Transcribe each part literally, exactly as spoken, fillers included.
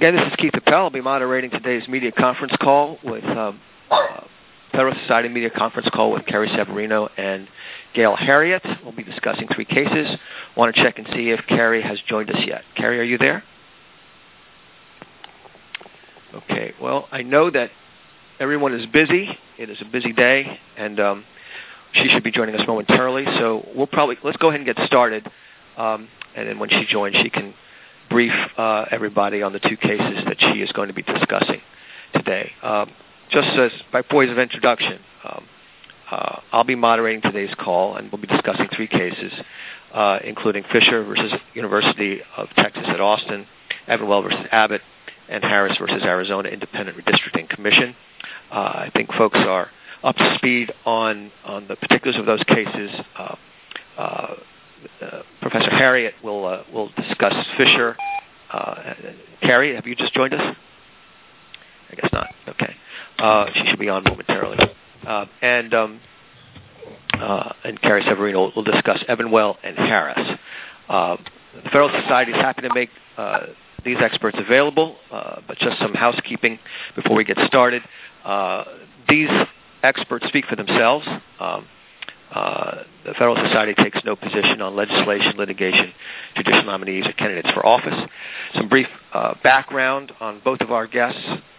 Again, this is Keith Appel. I'll be moderating today's media conference call with um, uh, Federal Society Media Conference Call with Carrie Severino and Gail Harriet. We'll be discussing three cases. I want to check and see if Carrie has joined us yet. Carrie, are you there? Okay. Well, I know that everyone is busy. It is a busy day, and um, she should be joining us momentarily. So we'll probably let's go ahead and get started, um, and then when she joins, she can brief uh, everybody on the two cases that she is going to be discussing today. Um, just as by way of introduction, um, uh, I'll be moderating today's call, and we'll be discussing three cases, uh, including Fisher versus University of Texas at Austin, Evanwell versus Abbott, and Harris versus Arizona Independent Redistricting Commission. Uh, I think folks are up to speed on, on the particulars of those cases. Uh, uh, Uh, Professor Harriet will uh, will discuss Fisher. Uh, Carrie, have you just joined us? I guess not. Okay, uh, she should be on momentarily. Uh, and um, uh, and Carrie Severino will, will discuss Evanwell and Harris. Uh, the Federal Society is happy to make uh, these experts available, uh, but just some housekeeping before we get started. Uh, these experts speak for themselves. Um, Uh, the Federal Society takes no position on legislation, litigation, judicial nominees, or candidates for office. Some brief uh, background on both of our guests.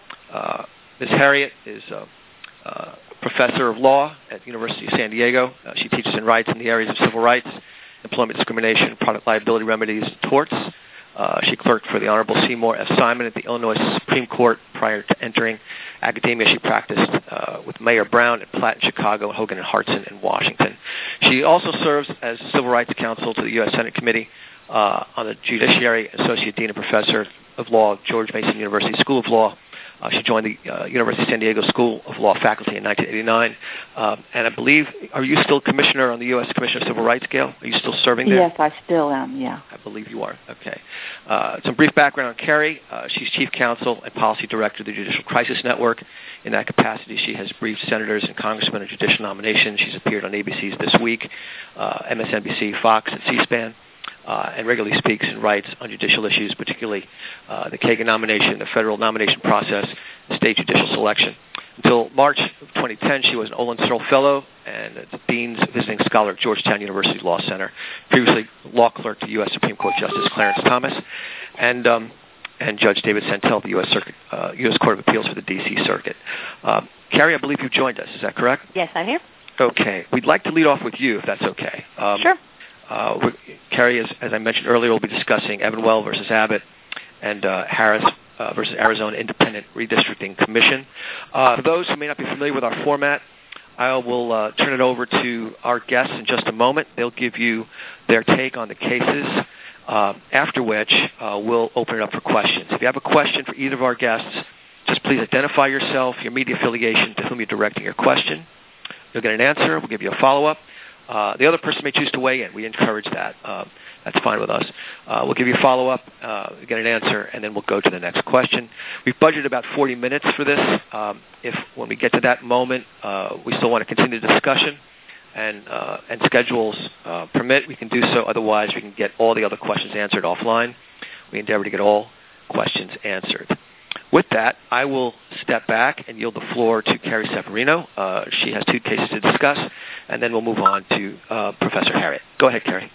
Uh, Miz Harriet is a uh, professor of law at the University of San Diego. Uh, she teaches in rights in the areas of civil rights, employment discrimination, product liability remedies, and torts. Uh, she clerked for the Honorable Seymour F. Simon at the Illinois Supreme Court. Prior to entering academia, she practiced uh, with Mayor Brown at Platt in Chicago, Hogan and Hartson in Washington. She also serves as Civil Rights Counsel to the U S Senate Committee uh, on the Judiciary, Associate Dean and Professor of Law, George Mason University School of Law. Uh, she joined the uh, University of San Diego School of Law faculty in nineteen eighty-nine. Uh, and I believe, are you still commissioner on the U S Commission of Civil Rights, Gail? Are you still serving there? Yes, I still am, yeah. I believe you are. Okay. Uh, some brief background on Carrie. Uh, she's chief counsel and policy director of the Judicial Crisis Network. In that capacity, she has briefed senators and congressmen on judicial nominations. She's appeared on A B C's This Week, uh, M S N B C, Fox, and C-SPAN. Uh, and regularly speaks and writes on judicial issues, particularly uh, the Kagan nomination, the federal nomination process, and state judicial selection. Until March of twenty ten, she was an Olin Searle Fellow and a Dean's Visiting Scholar at Georgetown University Law Center. Previously law clerk to U S Supreme Court Justice Clarence Thomas, and um, and Judge David Santel, the U S Circuit, uh, U S Court of Appeals for the D C Circuit. Uh, Carrie, I believe you joined us. Is that correct? Yes, I'm here. Okay. We'd like to lead off with you, if that's okay. Um, sure. Uh, Carrie, as, as I mentioned earlier, will be discussing Evanwell versus Abbott and uh, Harris uh, versus Arizona Independent Redistricting Commission. Uh, for those who may not be familiar with our format, I will uh, turn it over to our guests in just a moment. They'll give you their take on the cases, uh, after which uh, we'll open it up for questions. If you have a question for either of our guests, just please identify yourself, your media affiliation, to whom you're directing your question. You'll get an answer. We'll give you a follow-up. Uh, the other person may choose to weigh in. We encourage that. Uh, that's fine with us. Uh, we'll give you a follow-up, uh, get an answer, and then we'll go to the next question. We've budgeted about forty minutes for this. Um, if when we get to that moment, uh, we still want to continue the discussion and, uh, and schedules uh, permit, we can do so. Otherwise, we can get all the other questions answered offline. We endeavor to get all questions answered. With that, I will step back and yield the floor to Carrie Severino. Uh, she has two cases to discuss, and then we'll move on to uh, Professor Harriet. Go ahead, Carrie.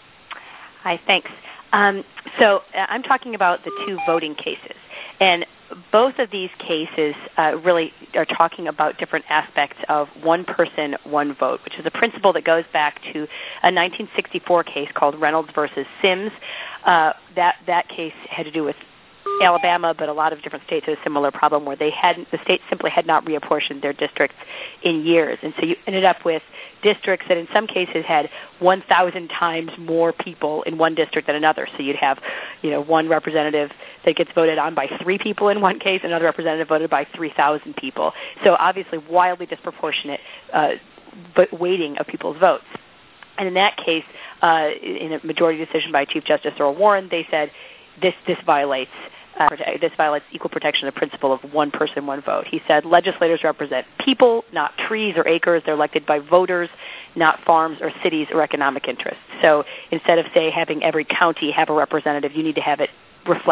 Hi, thanks. Um, so uh, I'm talking about the two voting cases, and both of these cases uh, really are talking about different aspects of one person, one vote, which is a principle that goes back to a nineteen sixty-four case called Reynolds versus Sims. Uh, that, that case had to do with Alabama, but a lot of different states had a similar problem where they hadn't, the states simply had not reapportioned their districts in years. And so you ended up with districts that in some cases had one thousand times more people in one district than another. So you'd have, you know, one representative that gets voted on by three people in one case, another representative voted by three thousand people. So obviously wildly disproportionate uh, weighting of people's votes. And in that case, uh, in a majority decision by Chief Justice Earl Warren, they said this, this violates Uh, this violates equal protection, the principle of one person, one vote. He said legislators represent people, not trees or acres. They're elected by voters, not farms or cities or economic interests. So instead of, say, having every county have a representative, you need to have it reflect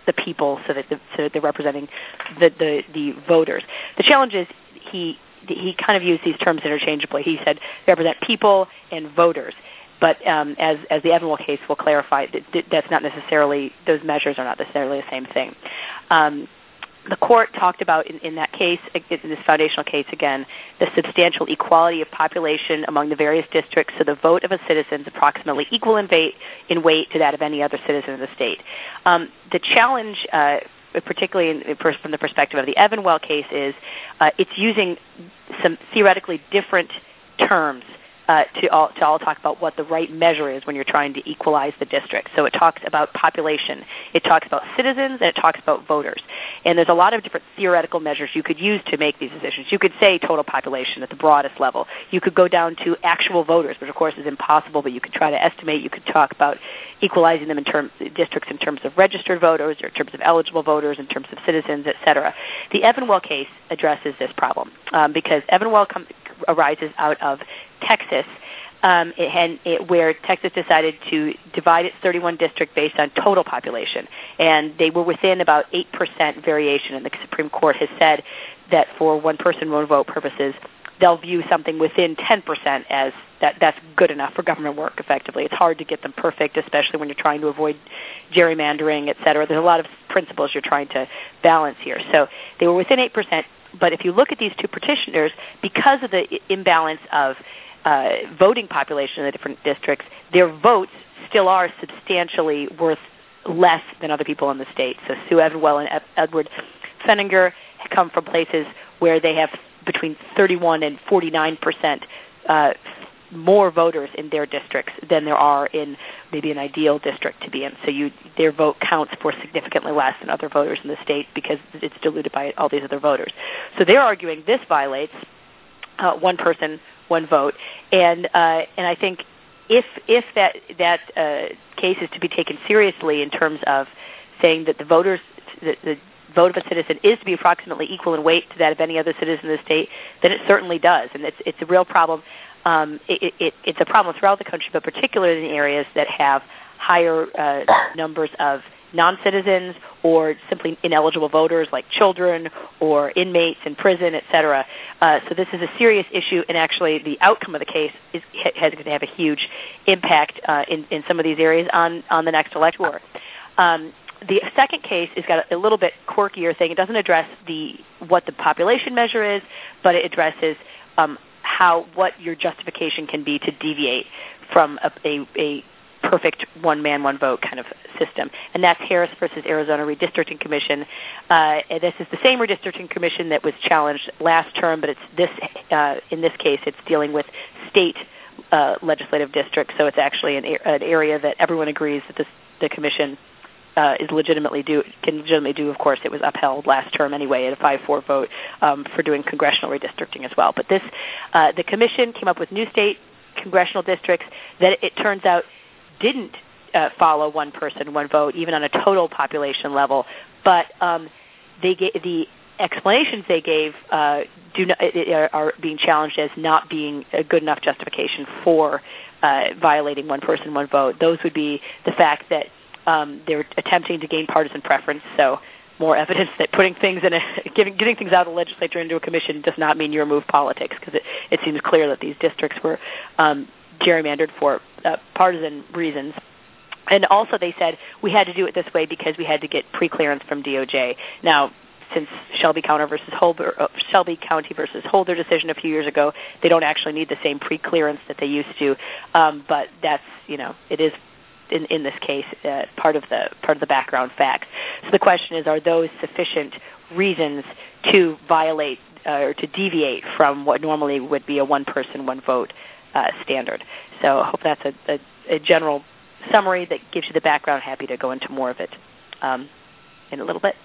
the people, so that, the, so that they're representing the, the, the voters. The challenge is he he kind of used these terms interchangeably. He said they represent people and voters. But um, as as the Evanwell case will clarify, that, that's not necessarily, those measures are not necessarily the same thing. Um, the court talked about in, in that case, in this foundational case again, the substantial equality of population among the various districts, so the vote of a citizen is approximately equal in weight, in weight to that of any other citizen in the state. Um, the challenge, uh, particularly in, from the perspective of the Evanwell case, is uh, it's using some theoretically different terms Uh, to all to all talk about what the right measure is when you're trying to equalize the district. So it talks about population, it talks about citizens, and it talks about voters. And there's a lot of different theoretical measures you could use to make these decisions. You could say total population at the broadest level. You could go down to actual voters, which of course is impossible, but you could try to estimate. You could talk about equalizing them in terms districts in terms of registered voters, or in terms of eligible voters, in terms of citizens, et cetera. The Evanwell case addresses this problem um, because Evanwell com- arises out of Texas, um, it had, it, where Texas decided to divide its thirty-one district based on total population, and they were within about eight percent variation. And the Supreme Court has said that for one person, one vote purposes, they'll view something within ten percent as that that's good enough for government work. Effectively, it's hard to get them perfect, especially when you're trying to avoid gerrymandering, et cetera. There's a lot of principles you're trying to balance here. So they were within eight percent. But if you look at these two petitioners, because of the imbalance of uh, voting population in the different districts, their votes still are substantially worth less than other people in the state. So Sue Evanwell and Ed- Edward Fenninger come from places where they have between thirty-one and forty-nine percent uh, more voters in their districts than there are in maybe an ideal district to be in. So you, their vote counts for significantly less than other voters in the state because it's diluted by all these other voters. So they're arguing this violates uh, one person, one vote, and uh, and I think if if that that uh, case is to be taken seriously in terms of saying that the voters the, the vote of a citizen is to be approximately equal in weight to that of any other citizen in the state, then it certainly does, and it's it's a real problem. Um, it, it, it's a problem throughout the country, but particularly in areas that have higher uh, numbers of non-citizens or simply ineligible voters like children or inmates in prison, et cetera. Uh, so this is a serious issue, and actually the outcome of the case is has going to have a huge impact uh, in, in some of these areas on, on the next election. Um, the second case has got a, a little bit quirkier thing. It doesn't address the what the population measure is, but it addresses um, how what your justification can be to deviate from a, a, a perfect one-man, one-vote kind of system. And that's Harris versus Arizona Redistricting Commission. Uh, and this is the same redistricting commission that was challenged last term, but it's this uh, in this case it's dealing with state uh, legislative districts, so it's actually an, an area that everyone agrees that this, the commission Uh, is legitimately do can legitimately do. Of course, it was upheld last term anyway at a five four vote um, for doing congressional redistricting as well. But this, uh, the commission came up with new state congressional districts that it turns out didn't uh, follow one person, one vote, even on a total population level. But um, they gave, the explanations they gave uh, do not, are being challenged as not being a good enough justification for uh, violating one person, one vote. Those would be the fact that Um, they're attempting to gain partisan preference, so more evidence that putting things in a giving, getting things out of the legislature into a commission does not mean you remove politics, because it, it seems clear that these districts were um, gerrymandered for uh, partisan reasons. And also they said we had to do it this way because we had to get pre-clearance from D O J. Now, since Shelby County versus Holder, uh, Shelby County versus Holder decision a few years ago, they don't actually need the same pre-clearance that they used to, um, but that's, you know, it is In, in this case, uh, part of the part of the background facts. So the question is, are those sufficient reasons to violate uh, or to deviate from what normally would be a one-person, one-vote uh, standard? So I hope that's a, a, a general summary that gives you the background. Happy to go into more of it um, in a little bit.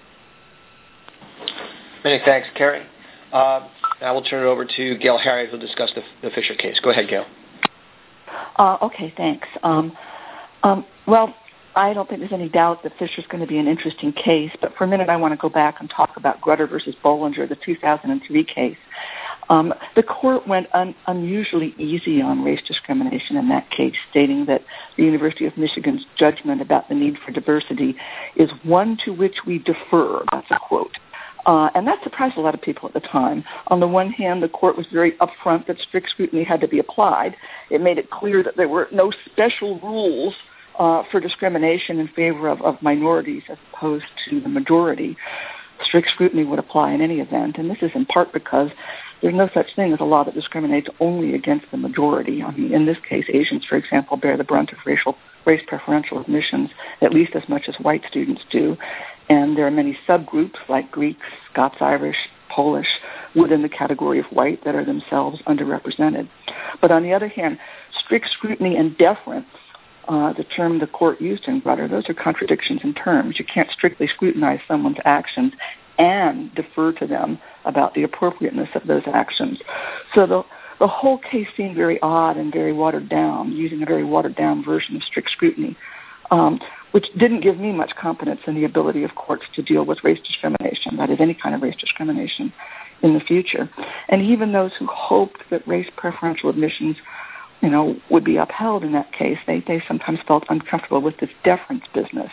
Many thanks, Carrie. Uh, now we'll turn it over to Gail Harriott, who will discuss the, the Fisher case. Go ahead, Gail. Uh, okay, thanks. Um, Um, well, I don't think there's any doubt that Fisher's going to be an interesting case, but for a minute I want to go back and talk about Grutter versus Bollinger, the two thousand three case. Um, the court went un- unusually easy on race discrimination in that case, stating that the University of Michigan's judgment about the need for diversity is one to which we defer. That's a quote. Uh, and that surprised a lot of people at the time. On the one hand, the court was very upfront that strict scrutiny had to be applied. It made it clear that there were no special rules uh, for discrimination in favor of, of minorities as opposed to the majority. Strict scrutiny would apply in any event, and this is in part because there's no such thing as a law that discriminates only against the majority. I mean, in this case, Asians, for example, bear the brunt of racial race preferential admissions at least as much as white students do, and there are many subgroups like Greeks, Scots Irish, Polish within the category of white that are themselves underrepresented. But on the other hand, strict scrutiny and deference, uh, the term the court used in Grutter, those are contradictions in terms. You can't strictly scrutinize someone's actions and defer to them about the appropriateness of those actions. So the the whole case seemed very odd and very watered down, using a very watered down version of strict scrutiny, um, which didn't give me much confidence in the ability of courts to deal with race discrimination, that is, any kind of race discrimination in the future. And even those who hoped that race preferential admissions, you know, would be upheld in that case, they, they sometimes felt uncomfortable with this deference business.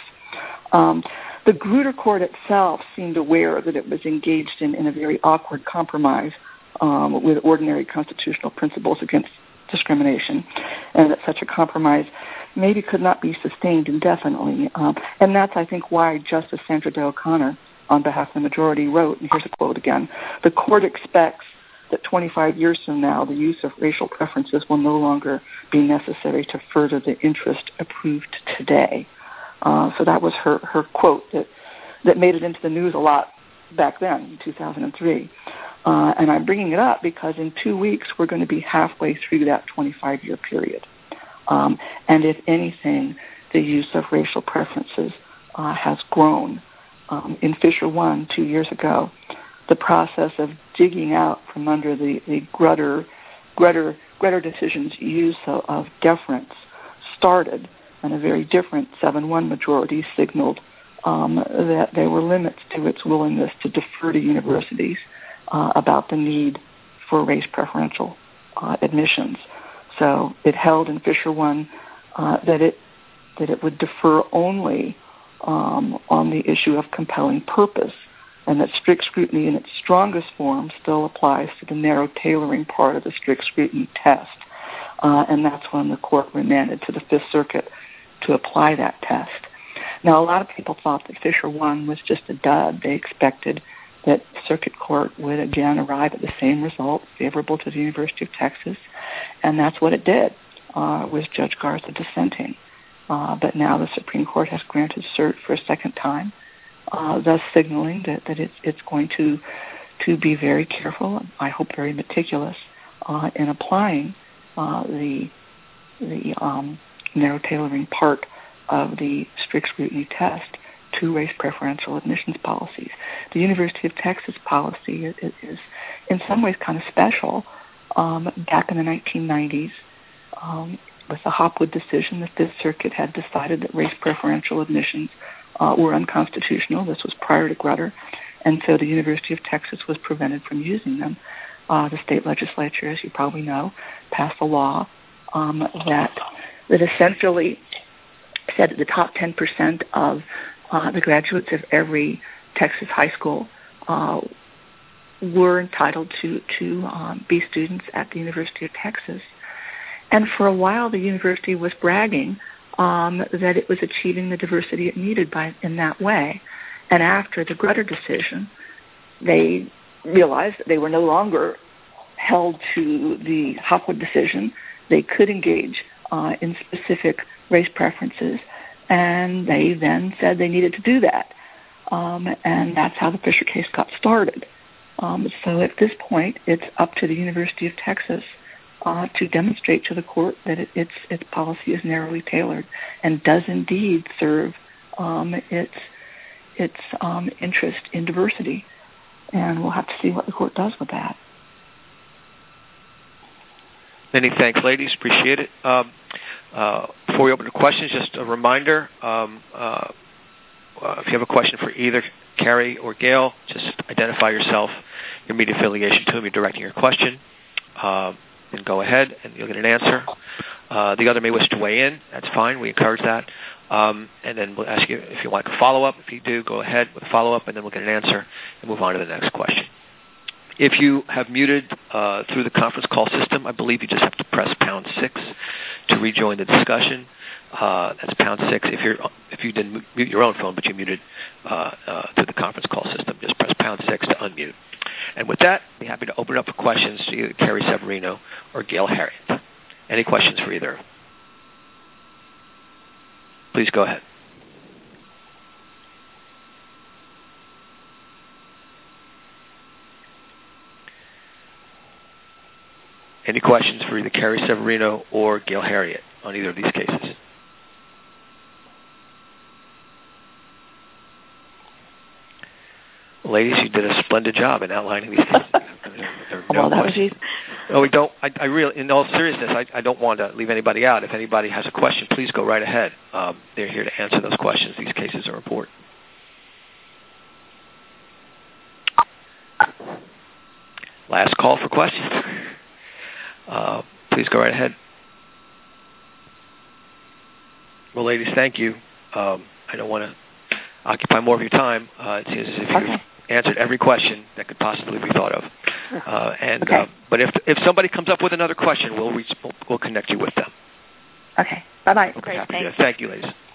Um, the Grutter court itself seemed aware that it was engaged in, in a very awkward compromise um, with ordinary constitutional principles against discrimination, and that such a compromise maybe could not be sustained indefinitely. Um, and that's, I think, why Justice Sandra Day O'Connor, on behalf of the majority, wrote, and here's a quote again, "The court expects that twenty-five years from now, the use of racial preferences will no longer be necessary to further the interest approved today." Uh, so that was her, her quote that, that made it into the news a lot back then, in two thousand three. Uh, and I'm bringing it up because in two weeks, we're going to be halfway through that twenty-five-year period. Um, and if anything, the use of racial preferences uh, has grown. Um, in Fisher one, two years ago, the process of digging out from under the, the Grutter, Grutter, Grutter decision's use of, of deference started, and a very different seven one majority signaled um, that there were limits to its willingness to defer to universities uh, about the need for race preferential uh, admissions. So it held in Fisher one uh, that it that it would defer only um, on the issue of compelling purpose, and that strict scrutiny in its strongest form still applies to the narrow tailoring part of the strict scrutiny test. Uh, and that's when the court remanded to the Fifth Circuit to apply that test. Now, a lot of people thought that Fisher one was just a dud. They expected that the Circuit Court would again arrive at the same result, favorable to the University of Texas, and that's what it did, uh, with Judge Garza dissenting. Uh, but now the Supreme Court has granted cert for a second time, uh, thus signaling that, that it's, it's going to to be very careful, I hope very meticulous, uh, in applying uh, the the um, narrow tailoring part of the strict scrutiny test to race preferential admissions policies. The University of Texas policy is, is in some ways kind of special. Um, back in the nineteen nineties, um, with the Hopwood decision, the Fifth Circuit had decided that race preferential admissions uh, were unconstitutional. This was prior to Grutter, and so the University of Texas was prevented from using them. Uh, the state legislature, as you probably know, passed a law um, that that essentially said that the top ten percent of uh, the graduates of every Texas high school uh, were entitled to, to um, be students at the University of Texas. And for a while, the university was bragging um, that it was achieving the diversity it needed by in that way. And after the Grutter decision, they realized that they were no longer held to the Hopwood decision. They could engage uh, in specific race preferences, and they then said they needed to do that. Um, and that's how the Fisher case got started. Um, so at this point, it's up to the University of Texas uh, to demonstrate to the court that it, its its policy is narrowly tailored and does indeed serve um, its its um, interest in diversity. And we'll have to see what the court does with that. Many thanks, ladies. Appreciate it. Um, uh, before we open to questions, just a reminder, um, uh, uh, if you have a question for either Carrie or Gail, just identify yourself, your media affiliation to whom you're directing your question, uh, and go ahead, and you'll get an answer. Uh, the other may wish to weigh in. That's fine. We encourage that. Um, and then we'll ask you if you want a follow-up. If you do, go ahead with a follow-up, and then we'll get an answer and move on to the next question. If you have muted uh, through the conference call system, I believe you just have to press pound six to rejoin the discussion. Uh, that's pound six. If you're if you didn't mute your own phone, but you muted uh, uh, through the conference call system, just press pound six to unmute. And with that, I'd be happy to open up for questions to either Carrie Severino or Gail Heriot. Any questions for either? Please go ahead. Any questions for either Carrie Severino or Gail Heriot on either of these cases? Ladies, you did a splendid job in outlining these things. There, there well, no that was easy. No, we don't. I, I really, in all seriousness, I, I don't want to leave anybody out. If anybody has a question, please go right ahead. Um, they're here to answer those questions. These cases are important. Last call for questions. Uh, please go right ahead. Well, ladies, thank you. Um, I don't want to occupy more of your time. Uh, it seems as if you've okay. answered every question that could possibly be thought of. Uh, and okay. uh, but if if somebody comes up with another question, we'll reach, we'll, we'll connect you with them. Okay. Bye bye. Okay. Great, Happy thanks. to. Thank you, ladies.